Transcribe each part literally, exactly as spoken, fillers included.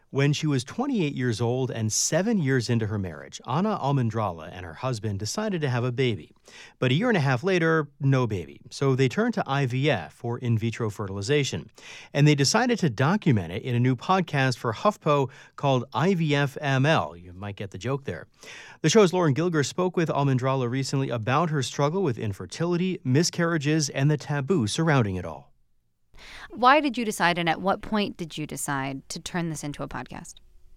When she was twenty-eight years old and seven years into her marriage, Anna Almendrala and her husband decided to have a baby. But a year and a half later, no baby. So they turned to I V F, or in vitro fertilization. And they decided to document it in a new podcast for HuffPo called I V F M L. You might get the joke there. The show's Lauren Gilger spoke with Almendrala recently about her struggle with infertility, miscarriages, and the taboo surrounding it all. Why did you decide, and at what point did you decide to turn this into a podcast?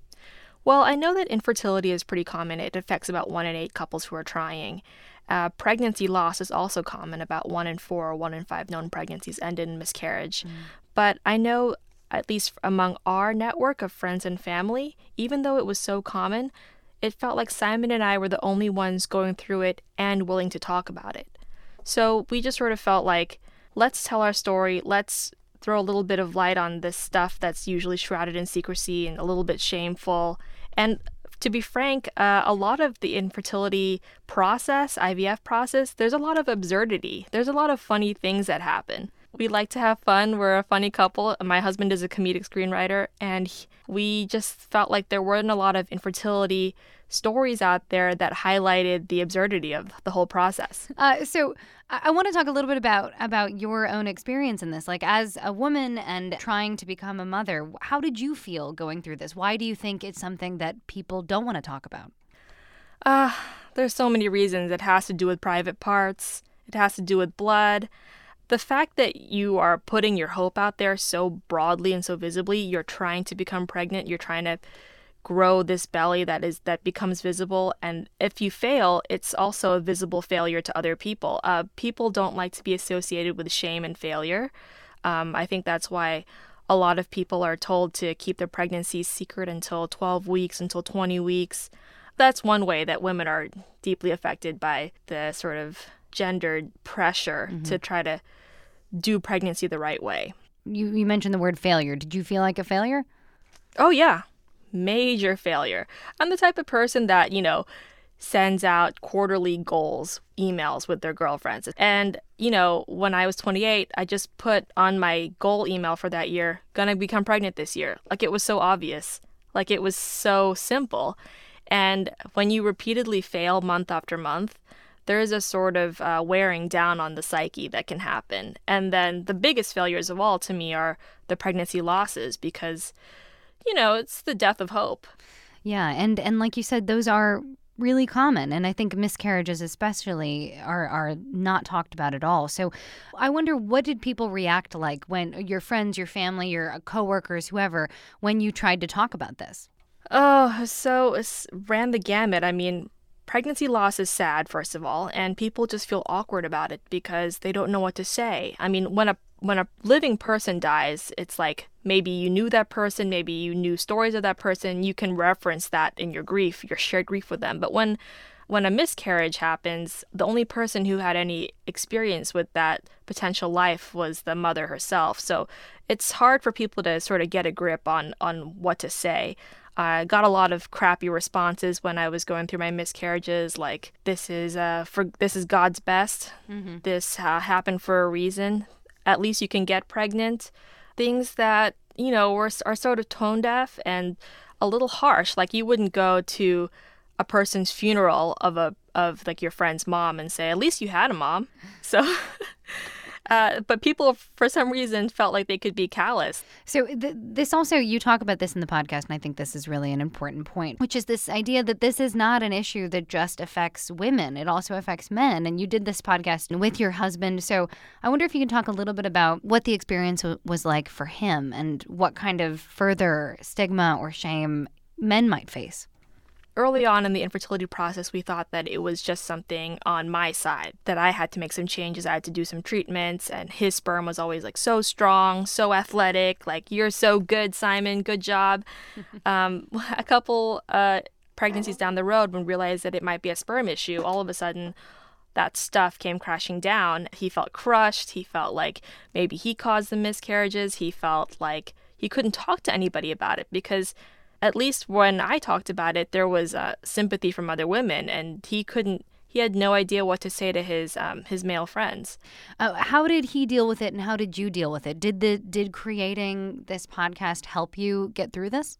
Well, I know that infertility is pretty common. It affects about one in eight couples who are trying. Uh, pregnancy loss is also common. About one in four or one in five known pregnancies end in miscarriage. Mm. But I know, at least among our network of friends and family, even though it was so common, it felt like Simon and I were the only ones going through it and willing to talk about it. So we just sort of felt like, let's tell our story. Let's throw a little bit of light on this stuff that's usually shrouded in secrecy and a little bit shameful. And to be frank, uh, a lot of the infertility process, I V F process, there's a lot of absurdity. There's a lot of funny things that happen. We like to have fun. We're a funny couple. My husband is a comedic screenwriter, and he, we just felt like there weren't a lot of infertility stories out there that highlighted the absurdity of the whole process. Uh, so I, I want to talk a little bit about about your own experience in this. Like, as a woman and trying to become a mother, how did you feel going through this? Why do you think it's something that people don't want to talk about? Uh, there's so many reasons. It has to do with private parts. It has to do with blood. The fact that you are putting your hope out there so broadly and so visibly, you're trying to become pregnant, you're trying to grow this belly that is that becomes visible, and if you fail, it's also a visible failure to other people. Uh, people don't like to be associated with shame and failure. Um, I think that's why a lot of people are told to keep their pregnancies secret until twelve weeks, until twenty weeks. That's one way that women are deeply affected by the sort of gendered pressure mm-hmm. to try to do pregnancy the right way. You, you mentioned the word failure. Did you feel like a failure? Oh, yeah. Major failure. I'm the type of person that, you know, sends out quarterly goals emails with their girlfriends. And, you know, when I was twenty-eight, I just put on my goal email for that year, gonna become pregnant this year. Like, it was so obvious. Like, it was so simple. And when you repeatedly fail month after month, there is a sort of uh, wearing down on the psyche that can happen. And then the biggest failures of all to me are the pregnancy losses because, you know, it's the death of hope. Yeah. And, and like you said, those are really common. And I think miscarriages especially are, are not talked about at all. So I wonder, what did people react like when your friends, your family, your coworkers, whoever, when you tried to talk about this? Oh, so it ran the gamut. I mean, pregnancy loss is sad, first of all, and people just feel awkward about it because they don't know what to say. I mean, when a when a living person dies, it's like maybe you knew that person, maybe you knew stories of that person, you can reference that in your grief, your shared grief with them. But when when a miscarriage happens, the only person who had any experience with that potential life was the mother herself. So it's hard for people to sort of get a grip on on what to say. I got a lot of crappy responses when I was going through my miscarriages, like, this is uh for this is God's best. Mm-hmm. This uh, happened for a reason. At least you can get pregnant. Things that, you know, are, are sort of tone deaf and a little harsh. Like, you wouldn't go to a person's funeral of a of like your friend's mom and say, at least you had a mom. So Uh, but people, for some reason, felt like they could be callous. So th- this also, you talk about this in the podcast, and I think this is really an important point, which is this idea that this is not an issue that just affects women. It also affects men. And you did this podcast with your husband. So I wonder if you can talk a little bit about what the experience w- was like for him and what kind of further stigma or shame men might face. Early on in the infertility process, we thought that it was just something on my side, that I had to make some changes. I had to do some treatments, and his sperm was always like so strong, so athletic, like, you're so good, Simon, good job. um, a couple uh, pregnancies down the road, when we realized that it might be a sperm issue, all of a sudden that stuff came crashing down. He felt crushed. He felt like maybe he caused the miscarriages. He felt like he couldn't talk to anybody about it because, at least when I talked about it, there was uh, sympathy from other women, and he couldn't, he had no idea what to say to his um, his male friends. Uh, how did he deal with it, and how did you deal with it? Did the did creating this podcast help you get through this?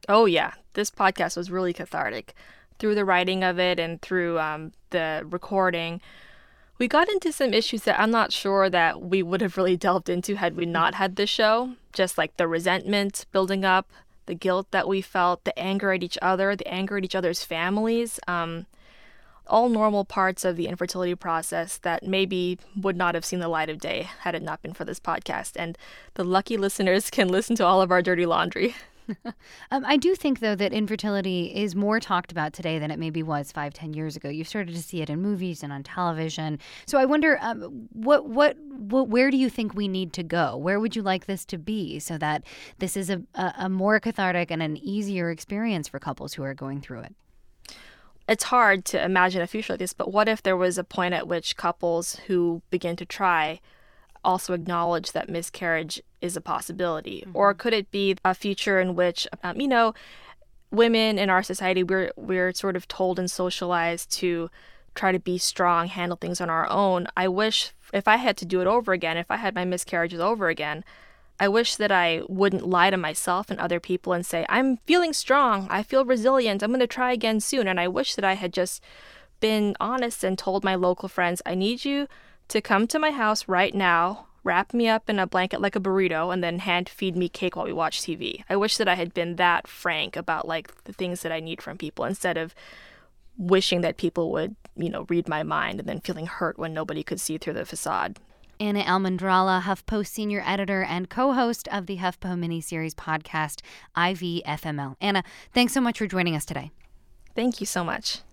Oh, yeah. This podcast was really cathartic. Through the writing of it and through um, the recording, we got into some issues that I'm not sure that we would have really delved into had we not had this show. Just like the resentment building up, the guilt that we felt, the anger at each other, the anger at each other's families. Um, all normal parts of the infertility process that maybe would not have seen the light of day had it not been for this podcast. And the lucky listeners can listen to all of our dirty laundry. um, I do think, though, that infertility is more talked about today than it maybe was five, ten years ago. You've started to see it in movies and on television. So I wonder, um, what, what, what, where do you think we need to go? Where would you like this to be so that this is a, a, a more cathartic and an easier experience for couples who are going through it? It's hard to imagine a future like this, but what if there was a point at which couples who begin to try also acknowledge that miscarriage is a possibility? Mm-hmm. Or could it be a future in which, um, you know, women in our society, we're we're sort of told and socialized to try to be strong, handle things on our own. I wish if I had to do it over again, if I had my miscarriages over again, I wish that I wouldn't lie to myself and other people and say, I'm feeling strong, I feel resilient, I'm going to try again soon. And I wish that I had just been honest and told my local friends, I need you to come to my house right now, wrap me up in a blanket like a burrito, and then hand feed me cake while we watch T V. I wish that I had been that frank about like the things that I need from people instead of wishing that people would, you know, read my mind and then feeling hurt when nobody could see through the facade. Anna Almendrala, HuffPost senior editor and co-host of the HuffPo miniseries podcast, I V F M L. Anna, thanks so much for joining us today. Thank you so much.